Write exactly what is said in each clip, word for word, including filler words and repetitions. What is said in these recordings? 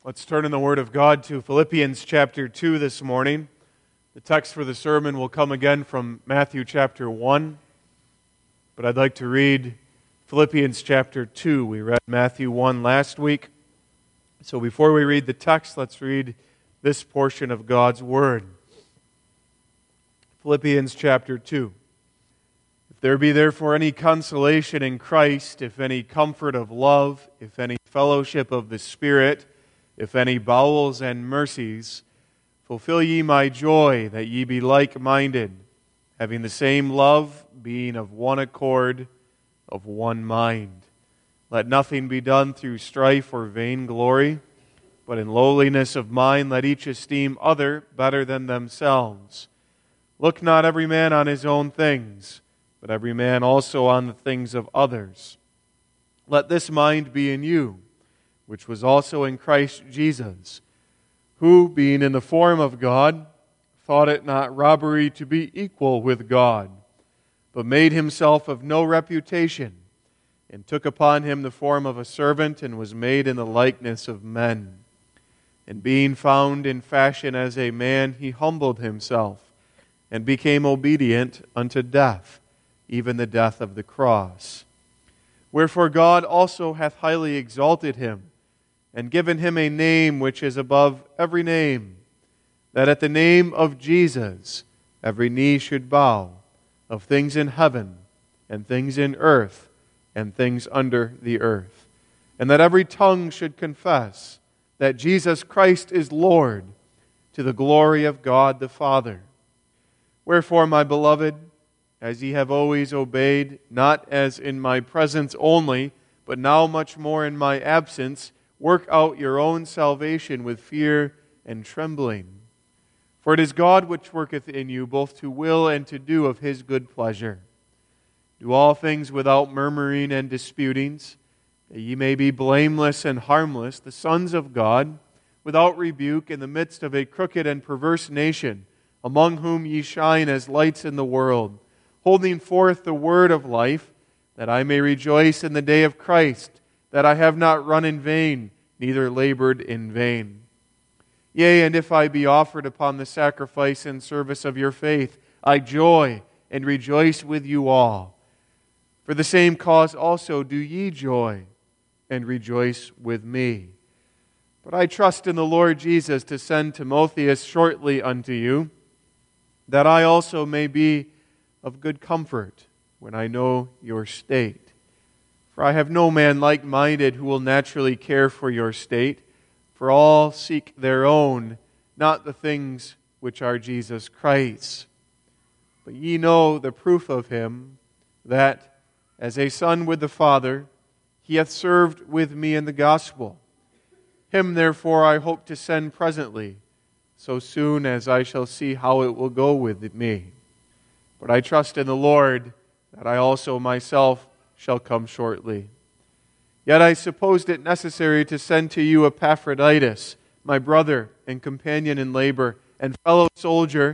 Let's turn in the Word of God to Philippians chapter two this morning. The text for the sermon will come again from Matthew chapter one, but I'd like to read Philippians chapter two. We read Matthew one last week, so before we read the text, let's read this portion of God's Word. Philippians chapter two. If there be therefore any consolation in Christ, if any comfort of love, if any fellowship of the Spirit, if any bowels and mercies, fulfill ye my joy, that ye be like-minded, having the same love, being of one accord, of one mind. Let nothing be done through strife or vainglory, but in lowliness of mind let each esteem other better than themselves. Look not every man on his own things, but every man also on the things of others. Let this mind be in you, which was also in Christ Jesus, who, being in the form of God, thought it not robbery to be equal with God, but made himself of no reputation, and took upon him the form of a servant, and was made in the likeness of men. And being found in fashion as a man, he humbled himself, and became obedient unto death, even the death of the cross. Wherefore God also hath highly exalted him, and given him a name which is above every name, that at the name of Jesus every knee should bow, of things in heaven, and things in earth, and things under the earth, and that every tongue should confess that Jesus Christ is Lord, to the glory of God the Father. Wherefore, my beloved, as ye have always obeyed, not as in my presence only, but now much more in my absence, work out your own salvation with fear and trembling. For it is God which worketh in you both to will and to do of His good pleasure. Do all things without murmuring and disputings, that ye may be blameless and harmless, the sons of God, without rebuke, in the midst of a crooked and perverse nation, among whom ye shine as lights in the world, holding forth the word of life, that I may rejoice in the day of Christ, that I have not run in vain, neither labored in vain. Yea, and if I be offered upon the sacrifice and service of your faith, I joy and rejoice with you all. For the same cause also do ye joy and rejoice with me. But I trust in the Lord Jesus to send Timotheus shortly unto you, that I also may be of good comfort when I know your state. For I have no man like-minded who will naturally care for your state, for all seek their own, not the things which are Jesus Christ's. But ye know the proof of him, that, as a son with the Father, he hath served with me in the gospel. Him therefore I hope to send presently, so soon as I shall see how it will go with me. But I trust in the Lord that I also myself shall come shortly. Yet I supposed it necessary to send to you Epaphroditus, my brother and companion in labor and fellow soldier,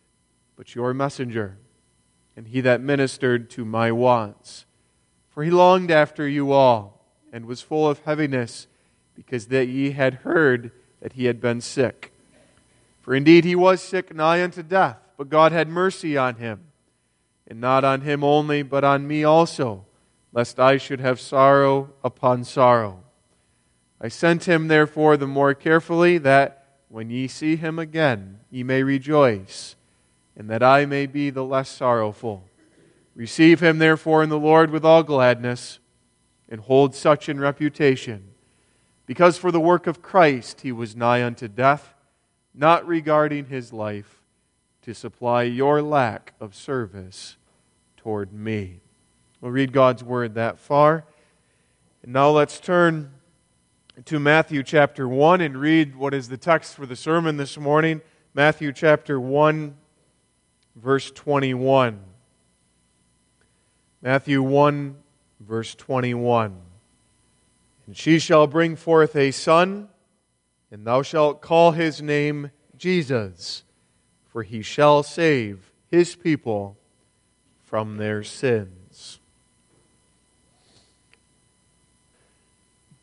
but your messenger, and he that ministered to my wants. For he longed after you all, and was full of heaviness, because that ye had heard that he had been sick. For indeed he was sick nigh unto death, but God had mercy on him, and not on him only, but on me also, lest I should have sorrow upon sorrow. I sent him therefore the more carefully, that when ye see him again, ye may rejoice, and that I may be the less sorrowful. Receive him therefore in the Lord with all gladness, and hold such in reputation, because for the work of Christ he was nigh unto death, not regarding his life, to supply your lack of service toward me. We'll read God's Word that far. And now let's turn to Matthew chapter one and read what is the text for the sermon this morning. Matthew chapter one, verse twenty-one. Matthew one, verse twenty-one. And she shall bring forth a son, and thou shalt call his name Jesus, for he shall save his people from their sins.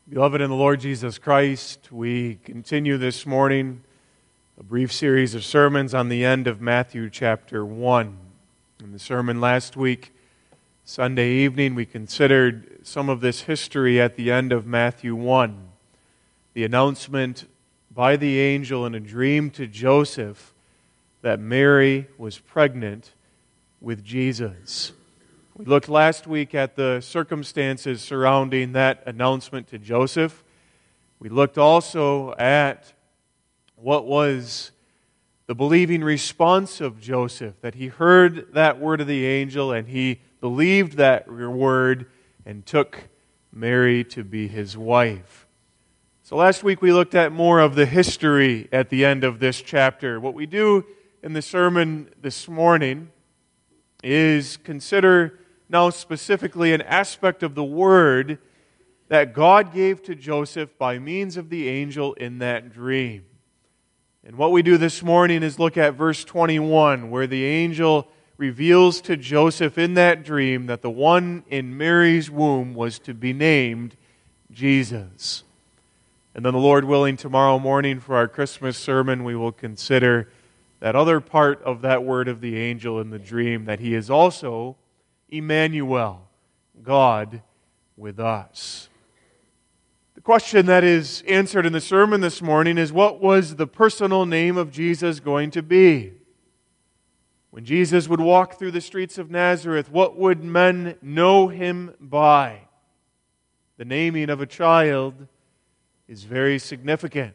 Beloved in the Lord Jesus Christ, we continue this morning a brief series of sermons on the end of Matthew chapter one. In the sermon last week, Sunday evening, we considered some of this history at the end of Matthew one. The announcement by the angel in a dream to Joseph that Mary was pregnant with Jesus. We looked last week at the circumstances surrounding that announcement to Joseph. We looked also at what was the believing response of Joseph, that he heard that word of the angel and he believed that word and took Mary to be his wife. So last week we looked at more of the history at the end of this chapter. What we do in the sermon this morning is consider now specifically an aspect of the word that God gave to Joseph by means of the angel in that dream. And what we do this morning is look at verse twenty-one, where the angel reveals to Joseph in that dream that the one in Mary's womb was to be named Jesus. And then the Lord willing, tomorrow morning for our Christmas sermon, we will consider that other part of that word of the angel in the dream, that he is also Emmanuel, God with us. The question that is answered in the sermon this morning is, what was the personal name of Jesus going to be? When Jesus would walk through the streets of Nazareth, what would men know him by? The naming of a child is very significant.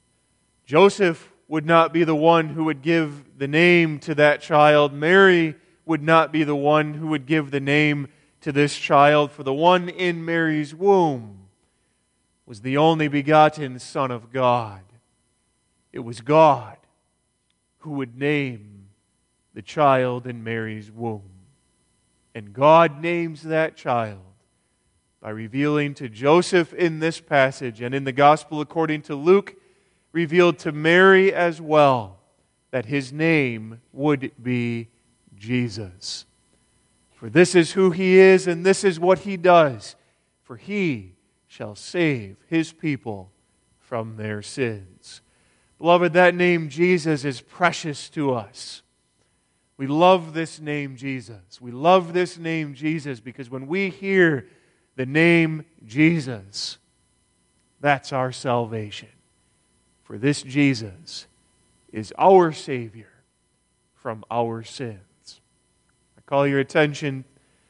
Joseph would not be the one who would give the name to that child. Mary would not be the one who would give the name to this child, for the one in Mary's womb was the only begotten Son of God. It was God who would name the child in Mary's womb. And God names that child by revealing to Joseph in this passage, and in the Gospel according to Luke, revealed to Mary as well, that his name would be Jesus. For this is who he is, and this is what he does. For he shall save his people from their sins. Beloved, that name Jesus is precious to us. We love this name Jesus. We love this name Jesus because when we hear the name Jesus, that's our salvation. For this Jesus is our Savior from our sins. I call your attention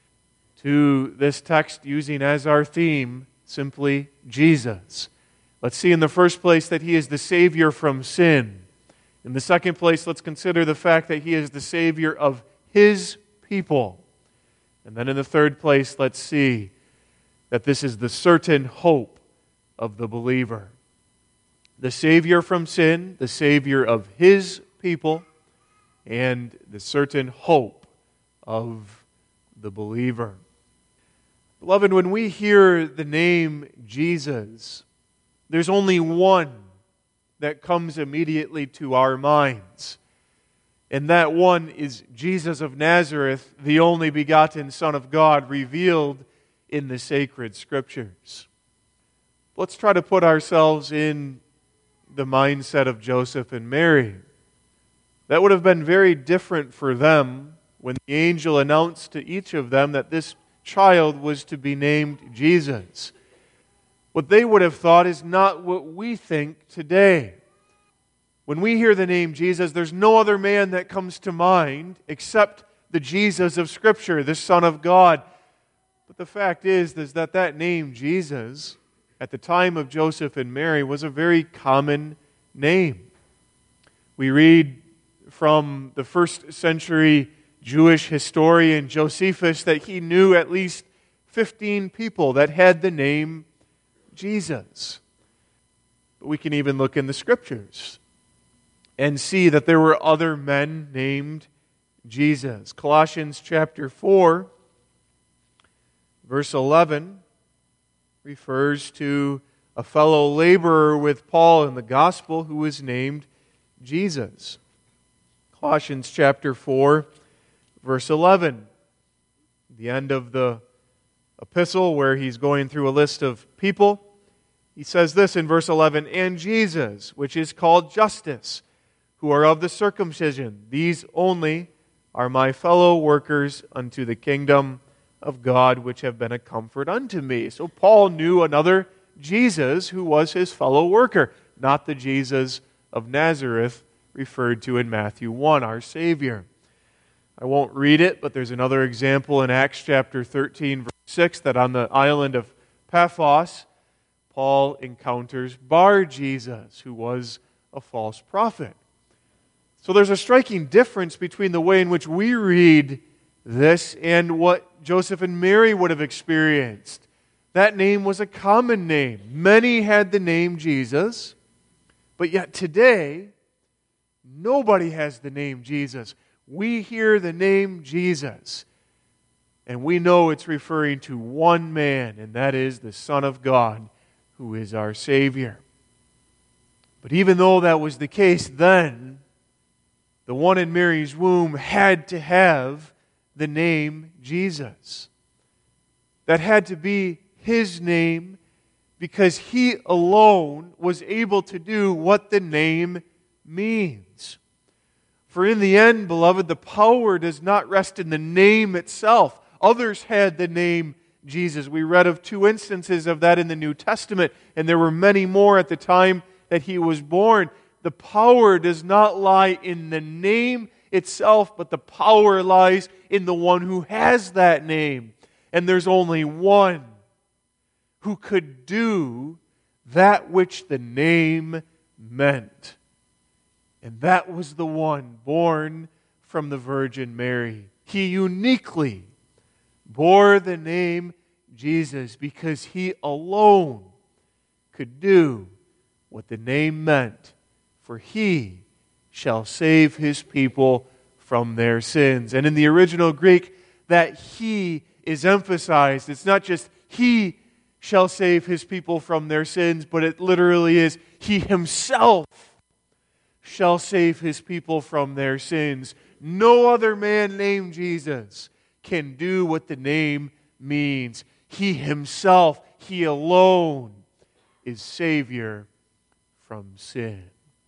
to this text using as our theme simply Jesus. Let's see in the first place that he is the Savior from sin. In the second place, let's consider the fact that he is the Savior of his people. And then in the third place, let's see that this is the certain hope of the believer. The Savior from sin, the Savior of his people, and the certain hope of the believer. Beloved, when we hear the name Jesus, there's only one that comes immediately to our minds. And that one is Jesus of Nazareth, the only begotten Son of God, revealed in the sacred Scriptures. Let's try to put ourselves in the mindset of Joseph and Mary. That would have been very different for them when the angel announced to each of them that this child was to be named Jesus. What they would have thought is not what we think today. When we hear the name Jesus, there's no other man that comes to mind except the Jesus of Scripture, the Son of God. But the fact is, is that that name Jesus, at the time of Joseph and Mary, was a very common name. We read from the first century Jewish historian Josephus that he knew at least fifteen people that had the name Jesus. But we can even look in the Scriptures and see that there were other men named Jesus. Colossians chapter four, verse eleven, refers to a fellow laborer with Paul in the gospel who was named Jesus. Colossians chapter four, verse eleven, the end of the epistle where he's going through a list of people. He says this in verse eleven, "And Jesus, which is called Justus, who are of the circumcision, these only are my fellow workers unto the kingdom of God, which have been a comfort unto me." So Paul knew another Jesus who was his fellow worker, not the Jesus of Nazareth referred to in Matthew one, our Savior. I won't read it, but there's another example in Acts chapter thirteen, verse six, that on the island of Paphos, Paul encounters Bar Jesus, who was a false prophet. So there's a striking difference between the way in which we read this and what Joseph and Mary would have experienced. That name was a common name. Many had the name Jesus, but yet today, nobody has the name Jesus. We hear the name Jesus, and we know it's referring to one man, and that is the Son of God, who is our Savior. But even though that was the case then, the one in Mary's womb had to have the name Jesus. That had to be his name because he alone was able to do what the name means. For in the end, beloved, the power does not rest in the name itself. Others had the name Jesus. We read of two instances of that in the New Testament, and there were many more at the time that he was born. The power does not lie in the name itself, but the power lies in the one who has that name. And there's only one who could do that which the name meant. And that was the one born from the Virgin Mary. He uniquely bore the name Jesus because he alone could do what the name meant. For he shall save his people from their sins. And in the original Greek, that he is emphasized. It's not just he shall save his people from their sins, but it literally is he himself shall save his people from their sins. No other man named Jesus can do what the name means. He himself, he alone, is Savior from sin.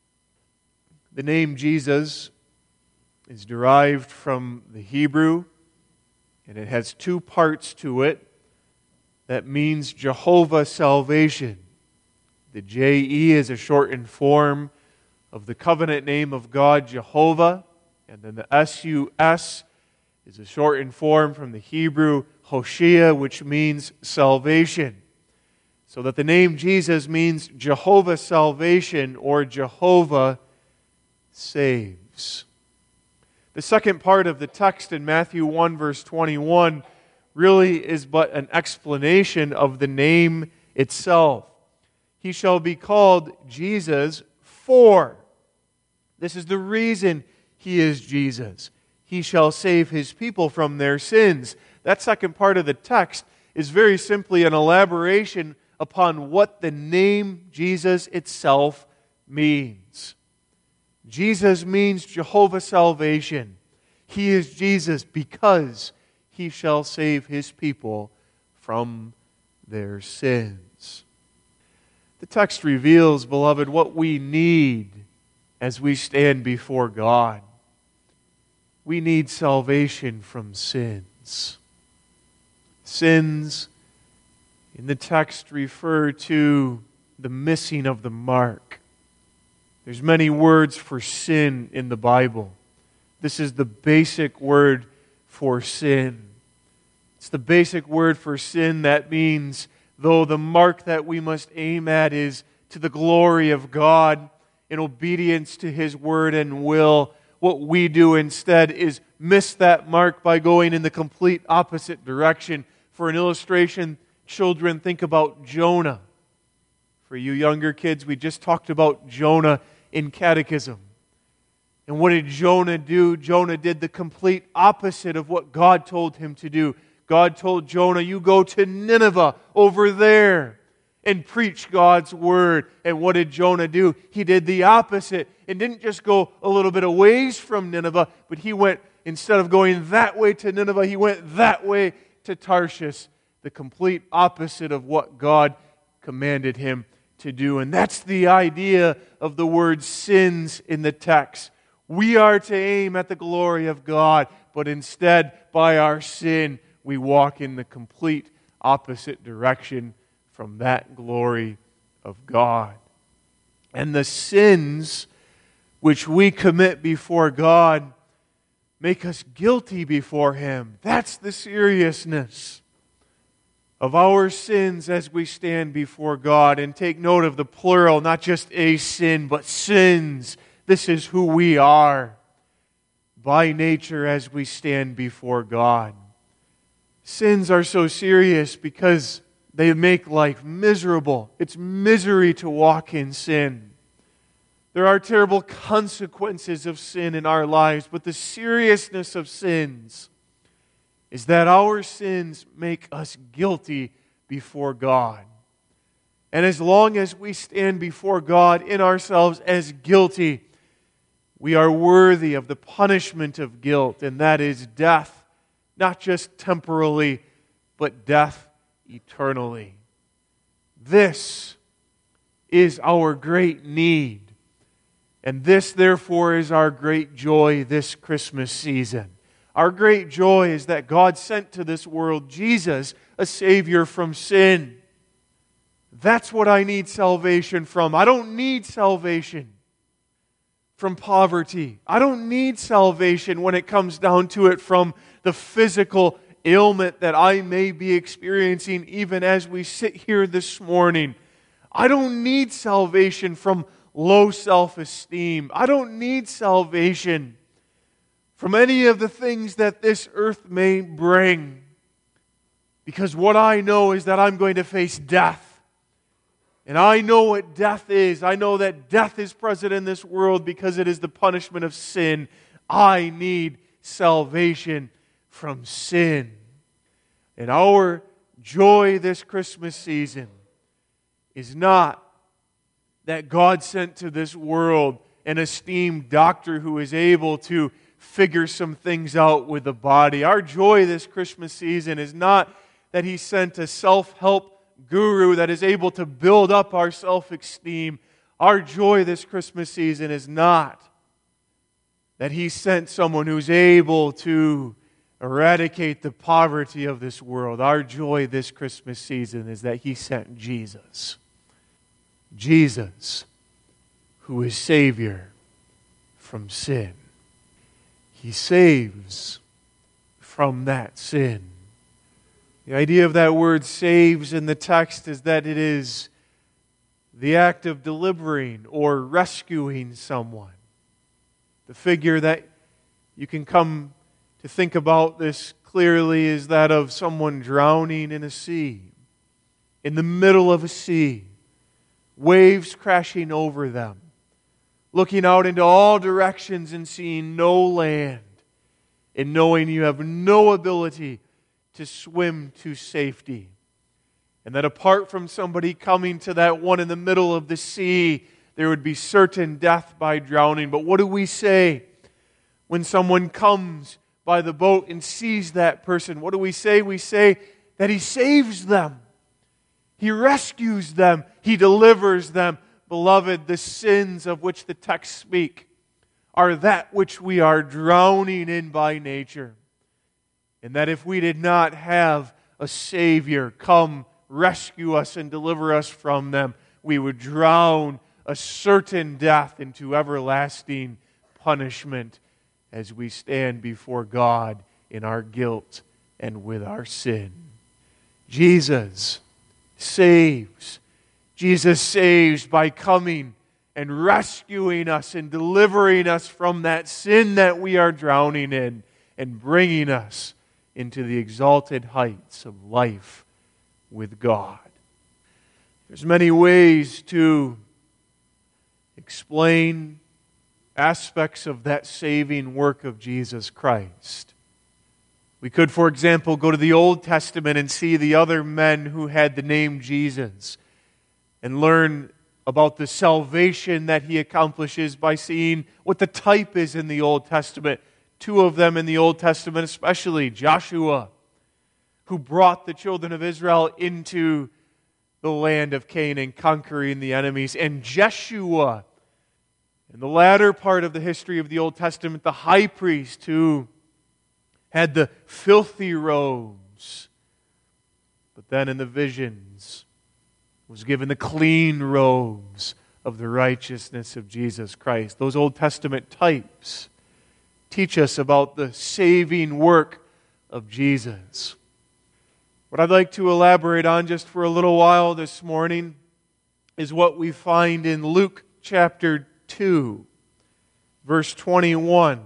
The name Jesus is derived from the Hebrew, and it has two parts to it. That means Jehovah salvation. The J E is a shortened form of the covenant name of God, Jehovah, and then the S U S is a shortened form from the Hebrew Hoshea, which means salvation. So that the name Jesus means Jehovah salvation or Jehovah saves. The second part of the text in Matthew one verse twenty-one really is but an explanation of the name itself. He shall be called Jesus for. This is the reason he is Jesus. He shall save his people from their sins. That second part of the text is very simply an elaboration upon what the name Jesus itself means. Jesus means Jehovah salvation. He is Jesus because he shall save his people from their sins. The text reveals, beloved, what we need as we stand before God. We need salvation from sins. Sins in the text refer to the missing of the mark. There's many words for sin in the Bible. This is the basic word for sin. It's the basic word for sin that means, though the mark that we must aim at is to the glory of God in obedience to His word and will, what we do instead is miss that mark by going in the complete opposite direction. For an illustration, children, think about Jonah. For you younger kids, we just talked about Jonah in catechism. And what did Jonah do? Jonah did the complete opposite of what God told him to do. God told Jonah, you go to Nineveh over there and preach God's word. And what did Jonah do? He did the opposite and didn't just go a little bit of ways from Nineveh, but he went, instead of going that way to Nineveh, he went that way to Tarshish, the complete opposite of what God commanded him to do. And that's the idea of the word sins in the text. We are to aim at the glory of God, but instead, by our sin, we walk in the complete opposite direction from that glory of God. And the sins which we commit before God make us guilty before Him. That's the seriousness of our sins as we stand before God. And take note of the plural, not just a sin, but sins. This is who we are by nature as we stand before God. Sins are so serious because they make life miserable. It's misery to walk in sin. There are terrible consequences of sin in our lives, but the seriousness of sins is that our sins make us guilty before God. And as long as we stand before God in ourselves as guilty, we are worthy of the punishment of guilt, and that is death, not just temporally, but death eternally. This is our great need. And this, therefore, is our great joy this Christmas season. Our great joy is that God sent to this world Jesus, a Savior from sin. That's what I need salvation from. I don't need salvation from poverty. I don't need salvation when it comes down to it from the physical ailment that I may be experiencing even as we sit here this morning. I don't need salvation from low self-esteem. I don't need salvation from any of the things that this earth may bring. Because what I know is that I'm going to face death. And I know what death is. I know that death is present in this world because it is the punishment of sin. I need salvation from sin. And our joy this Christmas season is not that God sent to this world an esteemed doctor who is able to figure some things out with the body. Our joy this Christmas season is not that He sent a self-help guru that is able to build up our self-esteem. Our joy this Christmas season is not that He sent someone who's able to eradicate the poverty of this world. Our joy this Christmas season is that He sent Jesus. Jesus, who is Savior from sin. He saves from that sin. The idea of that word saves in the text is that it is the act of delivering or rescuing someone. The figure that you can come to think about this clearly is that of someone drowning in a sea, in the middle of a sea. Waves crashing over them, looking out into all directions and seeing no land, and knowing you have no ability to swim to safety. And that apart from somebody coming to that one in the middle of the sea, there would be certain death by drowning. But what do we say when someone comes by the boat and sees that person? What do we say? We say that He saves them. He rescues them. He delivers them. Beloved, the sins of which the texts speak are that which we are drowning in by nature. And that if we did not have a Savior come rescue us and deliver us from them, we would drown a certain death into everlasting punishment as we stand before God in our guilt and with our sin. Jesus saves. Jesus saves by coming and rescuing us and delivering us from that sin that we are drowning in and bringing us into the exalted heights of life with God. There's many ways to explain aspects of that saving work of Jesus Christ. We could, for example, go to the Old Testament and see the other men who had the name Jesus and learn about the salvation that He accomplishes by seeing what the type is in the Old Testament. Two of them in the Old Testament, especially Joshua, who brought the children of Israel into the land of Canaan, conquering the enemies, and Jeshua, in the latter part of the history of the Old Testament, the high priest who had the filthy robes, but then in the visions was given the clean robes of the righteousness of Jesus Christ. Those Old Testament types teach us about the saving work of Jesus. What I'd like to elaborate on just for a little while this morning is what we find in Luke chapter two, verse twenty-one,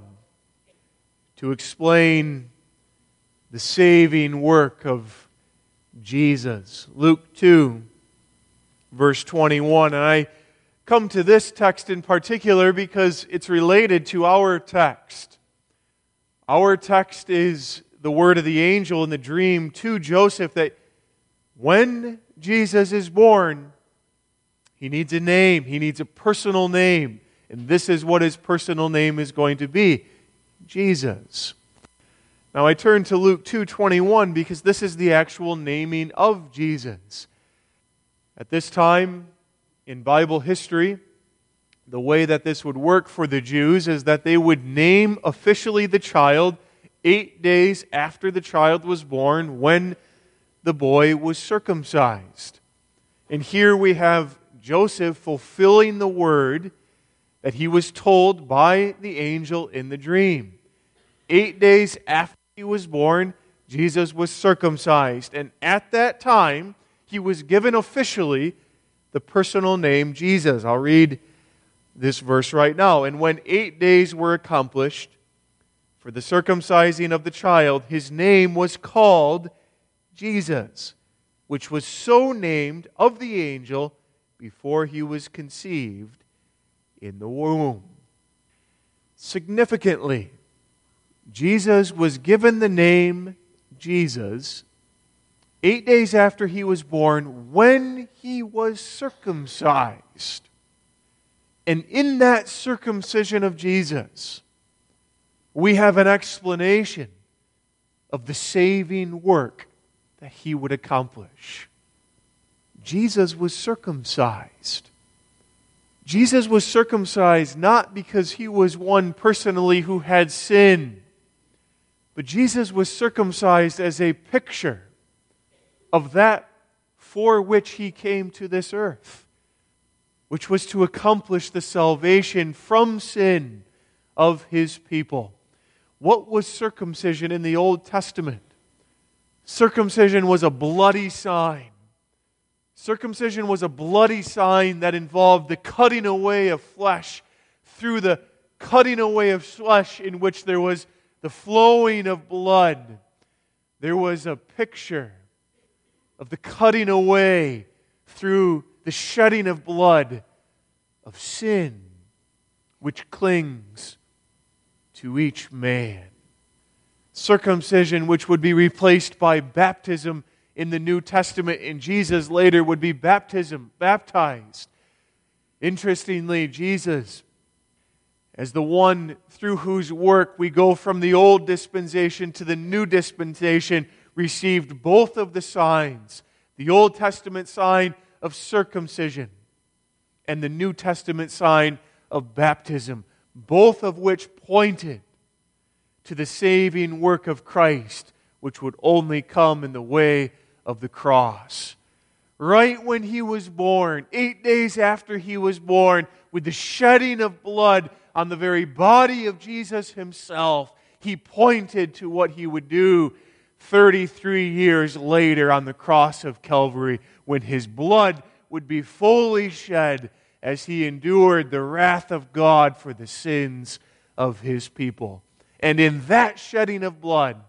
to explain the saving work of Jesus. Luke two, verse twenty-one. And I come to this text in particular because it's related to our text. Our text is the word of the angel in the dream to Joseph that when Jesus is born, he needs a name. He needs a personal name. And this is what his personal name is going to be: Jesus. Now I turn to Luke two twenty-one because this is the actual naming of Jesus. At this time in Bible history, the way that this would work for the Jews is that they would name officially the child eight days after the child was born, when the boy was circumcised. And here we have Joseph fulfilling the word that he was told by the angel in the dream. Eight days after he was born, Jesus was circumcised. And at that time, he was given officially the personal name Jesus. I'll read this verse right now. And when eight days were accomplished for the circumcising of the child, his name was called Jesus, which was so named of the angel before he was conceived in the womb. Significantly, Jesus was given the name Jesus eight days after he was born, when he was circumcised. And in that circumcision of Jesus, we have an explanation of the saving work that he would accomplish. Jesus was circumcised. Jesus was circumcised not because he was one personally who had sin, but Jesus was circumcised as a picture of that for which he came to this earth, which was to accomplish the salvation from sin of his people. What was circumcision in the Old Testament? Circumcision was a bloody sign. Circumcision was a bloody sign that involved the cutting away of flesh. Through the cutting away of flesh in which there was the flowing of blood, there was a picture of the cutting away through the shedding of blood of sin, which clings to each man. Circumcision, which would be replaced by baptism in the New Testament, and Jesus later would be baptism, baptized. Interestingly, Jesus, as the one through whose work we go from the old dispensation to the new dispensation, received both of the signs, the Old Testament sign of circumcision and the New Testament sign of baptism, both of which pointed to the saving work of Christ, which would only come in the way of the cross. Right when he was born, eight days after he was born, with the shedding of blood on the very body of Jesus himself, he pointed to what he would do thirty-three years later on the cross of Calvary, when his blood would be fully shed as he endured the wrath of God for the sins of his people. And in that shedding of blood,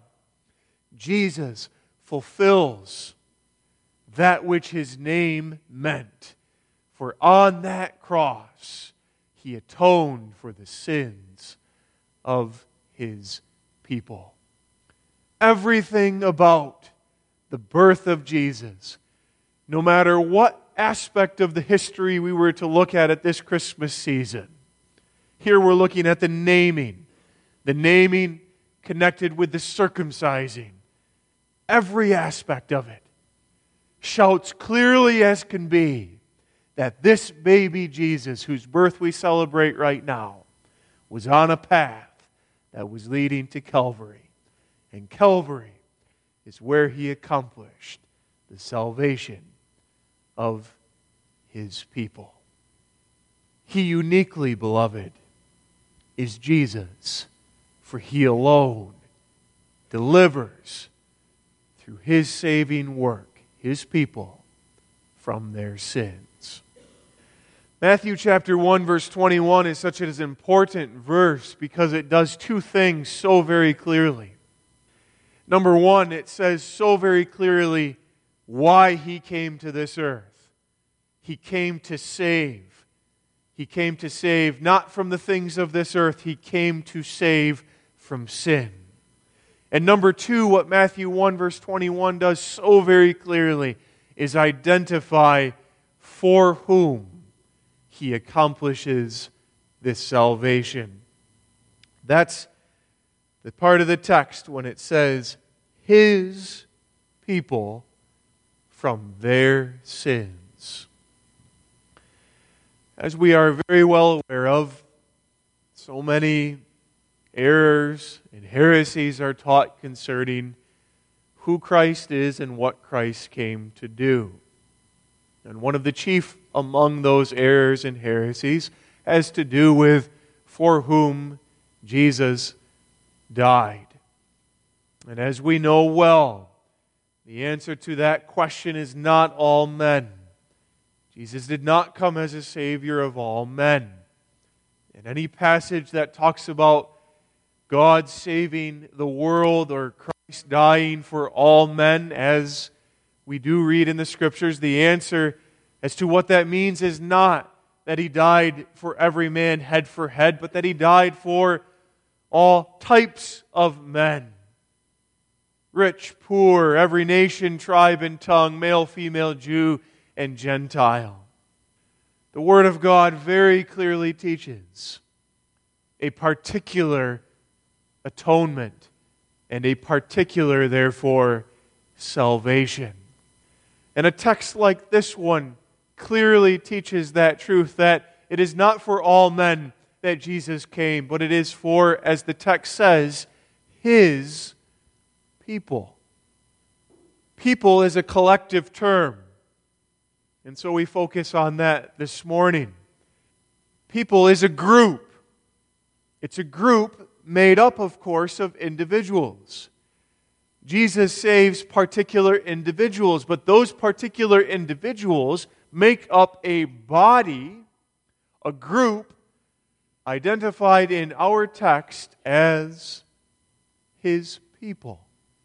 Jesus fulfills that which his name meant. For on that cross, he atoned for the sins of his people. Everything about the birth of Jesus, no matter what aspect of the history we were to look at at this Christmas season, here we're looking at the naming, the naming connected with the circumcising, every aspect of it shouts clearly as can be that this baby Jesus, whose birth we celebrate right now, was on a path that was leading to Calvary. And Calvary is where He accomplished the salvation of His people. He uniquely, beloved, is Jesus, for He alone delivers through His saving work His people from their sins. Matthew chapter one verse twenty-one is such an important verse because it does two things so very clearly. Number one, it says so very clearly why He came to this earth. He came to save. He came to save not from the things of this earth. He came to save from sin. And number two, what Matthew one verse twenty-one does so very clearly is identify for whom He accomplishes this salvation. That's the part of the text when it says, His people from their sins. As we are very well aware of, so many errors and heresies are taught concerning who Christ is and what Christ came to do. And one of the chief among those errors and heresies has to do with for whom Jesus died. And as we know well, the answer to that question is not all men. Jesus did not come as a Savior of all men. In any passage that talks about God saving the world or Christ dying for all men, as we do read in the Scriptures, the answer as to what that means is not that He died for every man head for head, but that He died for all types of men. Rich, poor, every nation, tribe, and tongue, male, female, Jew, and Gentile. The Word of God very clearly teaches a particular atonement and a particular, therefore, salvation. And a text like this one clearly teaches that truth, that it is not for all men that Jesus came, but it is for, as the text says, His people. People is a collective term. And so we focus on that this morning. People is a group. It's a group made up, of course, of individuals. Jesus saves particular individuals, but those particular individuals make up a body, a group, identified in our text as His people.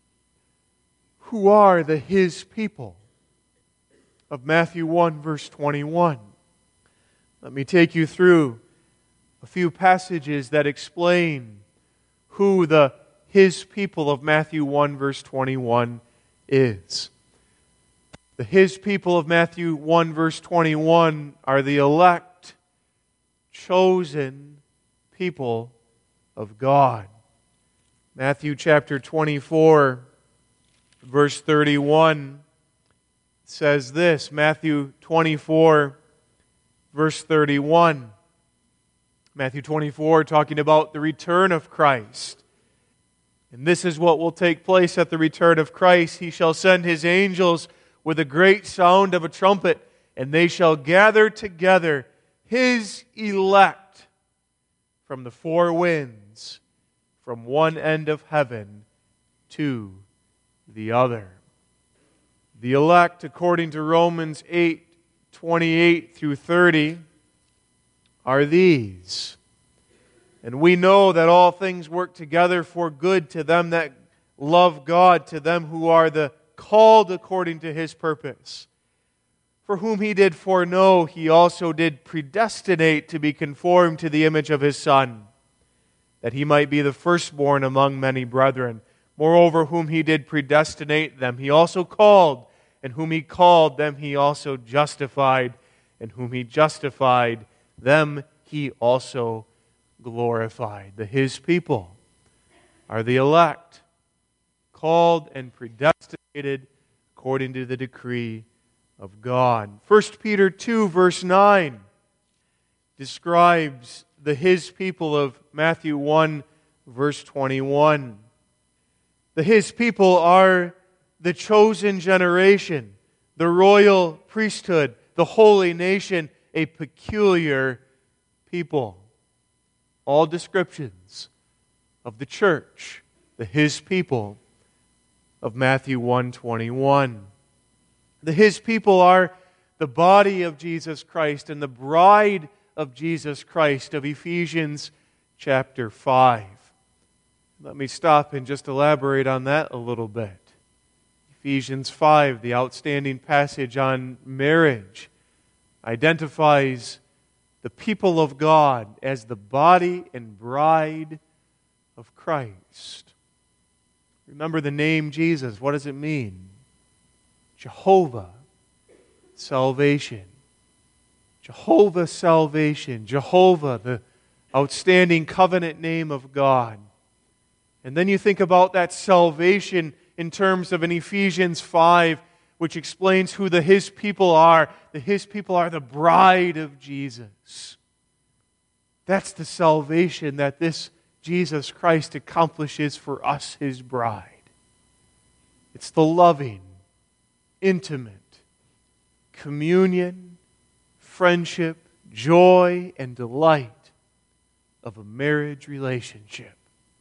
Who are the His people of Matthew one, verse twenty-one? Let me take you through a few passages that explain who the His people of Matthew one, verse twenty-one is. The His people of Matthew one, verse twenty-one are the elect, chosen people of God. Matthew chapter twenty-four, verse thirty-one says this. Matthew twenty-four, verse thirty-one. Matthew twenty-four, talking about the return of Christ. And this is what will take place at the return of Christ. He shall send His angels with a great sound of a trumpet, and they shall gather together His elect from the four winds, from one end of heaven to the other. The elect, according to Romans eight, twenty-eight through thirty, are these. And we know that all things work together for good to them that love God, to them who are the called according to His purpose. For whom He did foreknow, He also did predestinate to be conformed to the image of His Son, that He might be the firstborn among many brethren. Moreover, whom He did predestinate, them He also called, and whom He called, them He also justified, and whom He justified, them He also glorified. The His people are the elect, called and predestinated according to the decree of God. First Peter two, verse nine, describes the His people of Matthew one, verse twenty-one. The His people are the chosen generation, the royal priesthood, the holy nation, a peculiar people. All descriptions of the church, the His people of Matthew one twenty-one. The His people are the body of Jesus Christ and the bride of Jesus Christ of Ephesians chapter five. Let me stop and just elaborate on that a little bit. Ephesians five, the outstanding passage on marriage, identifies the people of God as the body and bride of Christ. Remember the name Jesus. What does it mean? Jehovah, salvation. Jehovah, salvation. Jehovah, the outstanding covenant name of God. And then you think about that salvation in terms of in Ephesians five, which explains who the His people are. The His people are the bride of Jesus. That's the salvation that this Jesus Christ accomplishes for us, His bride. It's the loving, intimate communion, friendship, joy, and delight of a marriage relationship.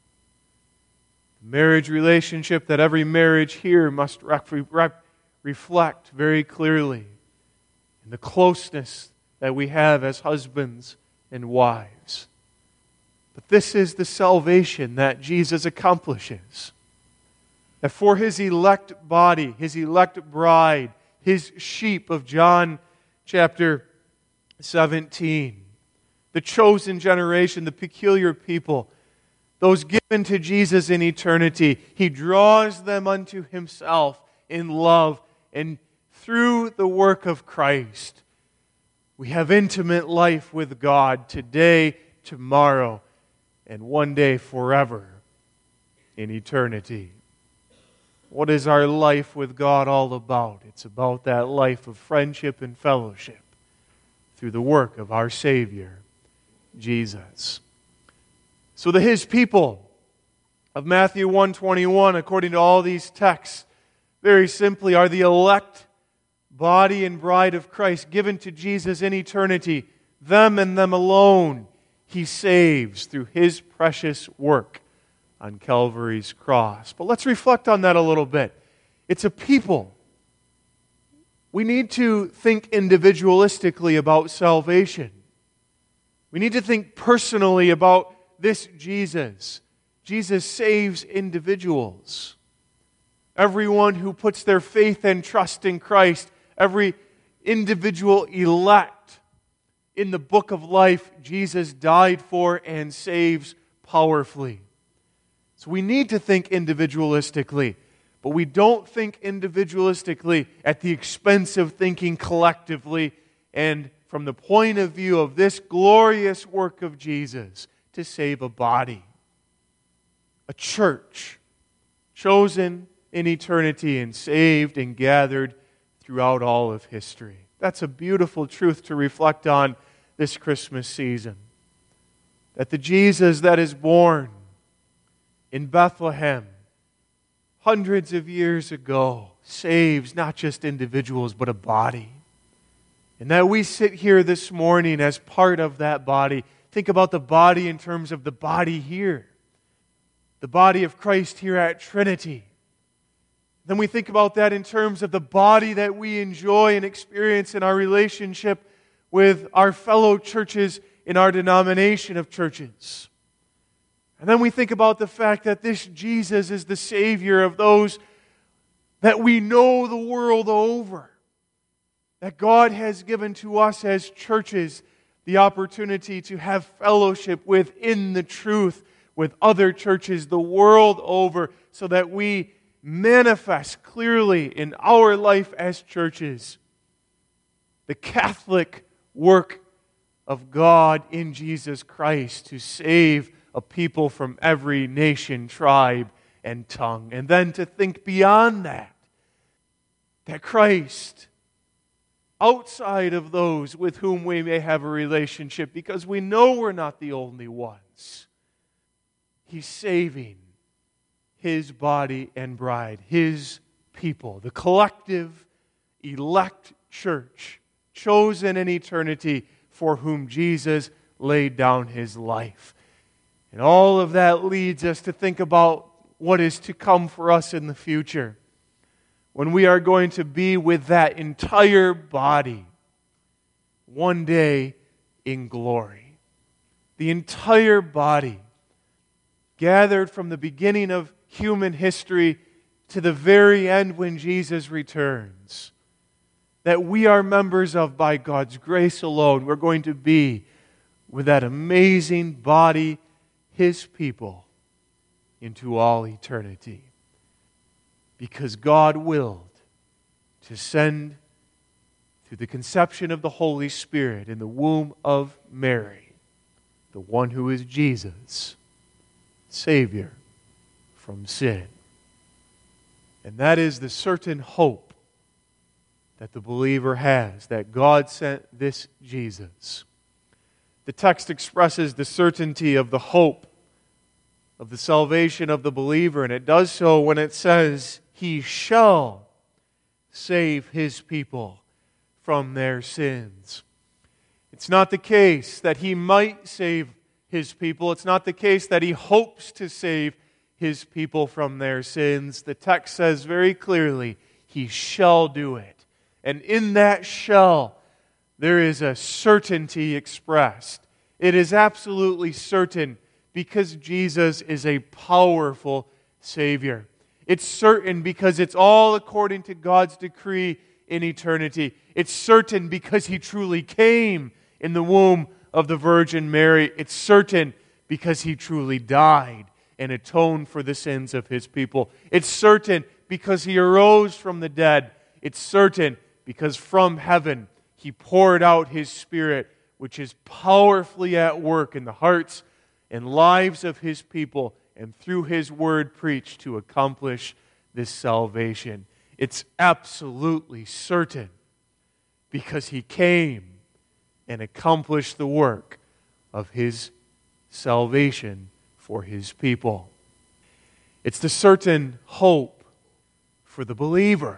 The marriage relationship that every marriage here must rep- rep- reflect very clearly in the closeness that we have as husbands and wives. But this is the salvation that Jesus accomplishes. That for His elect body, His elect bride, His sheep of John chapter seventeen, the chosen generation, the peculiar people, those given to Jesus in eternity, He draws them unto Himself in love. And through the work of Christ, we have intimate life with God today, tomorrow, and one day forever in eternity. What is our life with God all about? It's about that life of friendship and fellowship through the work of our Savior, Jesus. So the His people of Matthew one twenty-one, according to all these texts, very simply are the elect body and bride of Christ given to Jesus in eternity. Them and them alone He saves through His precious work on Calvary's cross. But let's reflect on that a little bit. It's a people. We need to think individualistically about salvation. We need to think personally about this Jesus. Jesus saves individuals. Everyone who puts their faith and trust in Christ, every individual elect in the book of life, Jesus died for and saves powerfully. So we need to think individualistically, but we don't think individualistically at the expense of thinking collectively and from the point of view of this glorious work of Jesus to save a body, a church, chosen in eternity and saved and gathered throughout all of history. That's a beautiful truth to reflect on this Christmas season. That the Jesus that is born in Bethlehem hundreds of years ago saves not just individuals but a body. And that we sit here this morning as part of that body. Think about the body in terms of the body here. The body of Christ here at Trinity. Then we think about that in terms of the body that we enjoy and experience in our relationship with our fellow churches in our denomination of churches. And then we think about the fact that this Jesus is the Savior of those that we know the world over. That God has given to us as churches the opportunity to have fellowship within the truth with other churches the world over so that we manifest clearly in our life as churches the Catholic work of God in Jesus Christ to save a people from every nation, tribe, and tongue. And then to think beyond that, that Christ, outside of those with whom we may have a relationship, because we know we're not the only ones, He's saving His body and bride, His people, the collective, elect church, chosen in eternity, for whom Jesus laid down His life. And all of that leads us to think about what is to come for us in the future, when we are going to be with that entire body one day in glory. The entire body, gathered from the beginning of human history to the very end when Jesus returns, that we are members of by God's grace alone. We're going to be with that amazing body, His people, into all eternity. Because God willed to send, through the conception of the Holy Spirit in the womb of Mary, the one who is Jesus, Savior from sin. And that is the certain hope that the believer has, that God sent this Jesus. The text expresses the certainty of the hope of the salvation of the believer, and it does so when it says, He shall save His people from their sins. It's not the case that He might save His people. It's not the case that He hopes to save His people from their sins. The text says very clearly, He shall do it. And in that shall, there is a certainty expressed. It is absolutely certain because Jesus is a powerful Savior. It's certain because it's all according to God's decree in eternity. It's certain because He truly came in the womb of the Virgin Mary. It's certain because He truly died and atoned for the sins of His people. It's certain because He arose from the dead. It's certain because from heaven He poured out His Spirit, which is powerfully at work in the hearts and lives of His people, and through His Word preached to accomplish this salvation. It's absolutely certain because He came and accomplished the work of His salvation for His people. It's the certain hope for the believer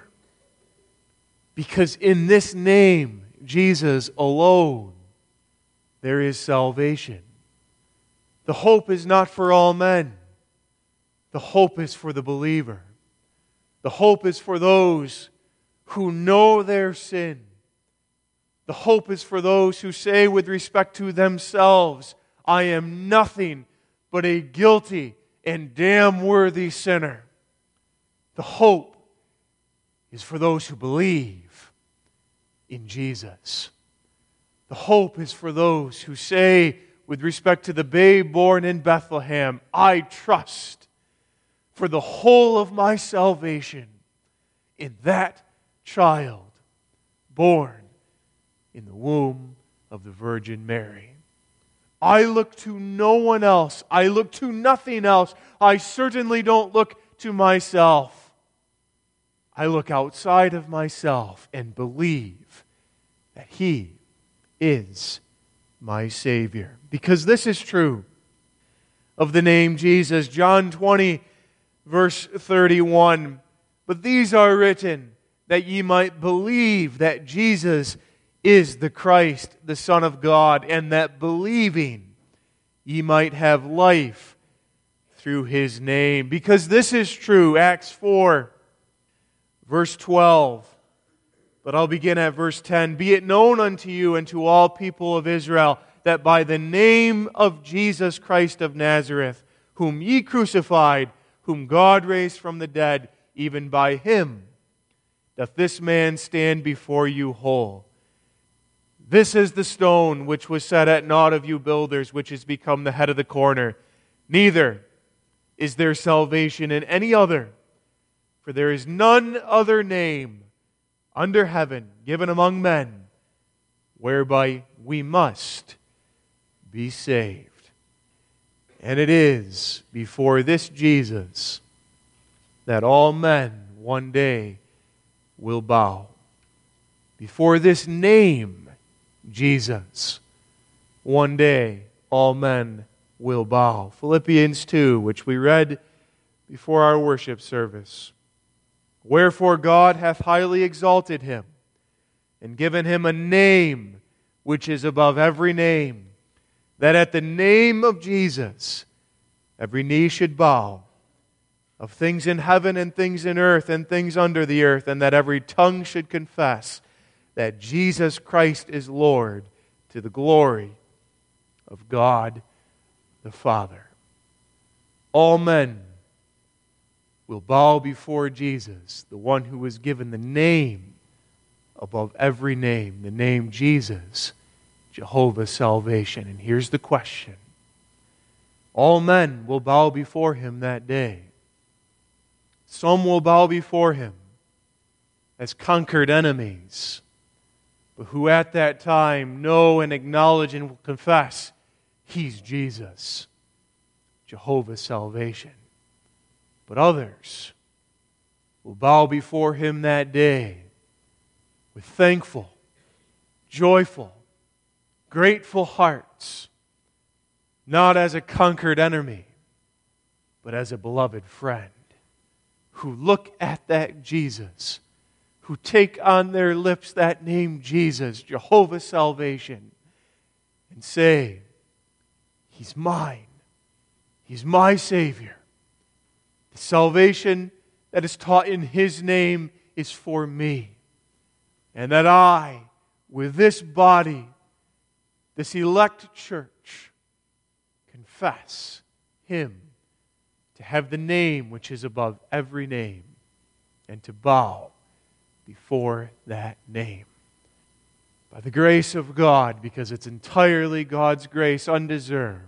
because in this name, Jesus alone, there is salvation. The hope is not for all men. The hope is for the believer. The hope is for those who know their sin. The hope is for those who say with respect to themselves, I am nothing but a guilty and damn worthy sinner. The hope is for those who believe in Jesus. The hope is for those who say, with respect to the babe born in Bethlehem, I trust for the whole of my salvation in that child born in the womb of the Virgin Mary. I look to no one else. I look to nothing else. I certainly don't look to myself. I look outside of myself and believe that He is my Savior. Because this is true of the name Jesus. John twenty, verse thirty-one. But these are written that ye might believe that Jesus is the Christ, the Son of God, and that believing ye might have life through His name. Because this is true. Acts four, verse twelve. But I'll begin at verse ten. Be it known unto you and to all people of Israel that by the name of Jesus Christ of Nazareth, whom ye crucified, whom God raised from the dead, even by Him doth this man stand before you whole. This is the stone which was set at naught of you builders, which is become the head of the corner. Neither is there salvation in any other, for there is none other name under heaven given among men whereby we must be saved. And it is before this Jesus that all men one day will bow. Before this name, Jesus, one day all men will bow. Philippians two, which we read before our worship service. Wherefore God hath highly exalted him, and given him a name which is above every name, that at the name of Jesus every knee should bow, of things in heaven and things in earth and things under the earth, and that every tongue should confess that Jesus Christ is Lord, to the glory of God the Father. All men will bow before Jesus, the one who was given the name above every name, the name Jesus, Jehovah's salvation. And here's the question. All men will bow before Him that day. Some will bow before Him as conquered enemies, but who at that time know and acknowledge and will confess He's Jesus, Jehovah's salvation. But others will bow before Him that day with thankful, joyful, grateful hearts, not as a conquered enemy, but as a beloved friend, who look at that Jesus, who take on their lips that name Jesus, Jehovah's salvation, and say, He's mine. He's my Savior. The salvation that is taught in His name is for me. And that I, with this body, this elect church, confess Him to have the name which is above every name, and to bow before that name. By the grace of God, because it's entirely God's grace, undeserved,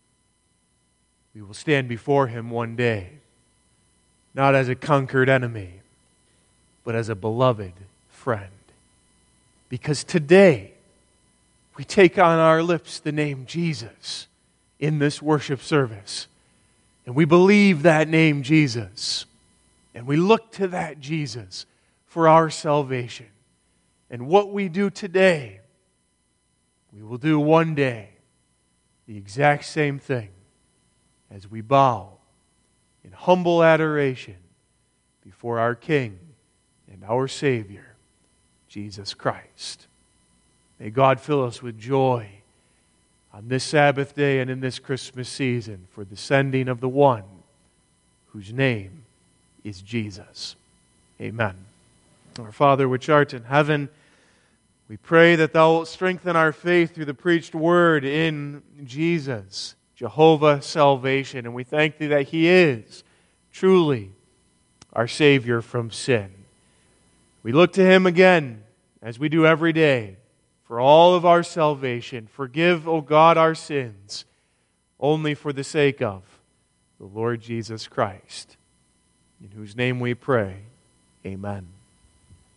we will stand before Him one day, not as a conquered enemy, but as a beloved friend. Because today, we take on our lips the name Jesus in this worship service. And we believe that name Jesus. And we look to that Jesus for our salvation. And what we do today, we will do one day the exact same thing as we bow in humble adoration before our King and our Savior, Jesus Christ. May God fill us with joy on this Sabbath day and in this Christmas season for the sending of the one whose name is Jesus. Amen. Our Father which art in heaven, we pray that Thou wilt strengthen our faith through the preached word in Jesus, Jehovah salvation. And we thank Thee that He is truly our Savior from sin. We look to Him again, as we do every day, for all of our salvation. Forgive, O God, our sins, only for the sake of the Lord Jesus Christ, in whose name we pray. Amen.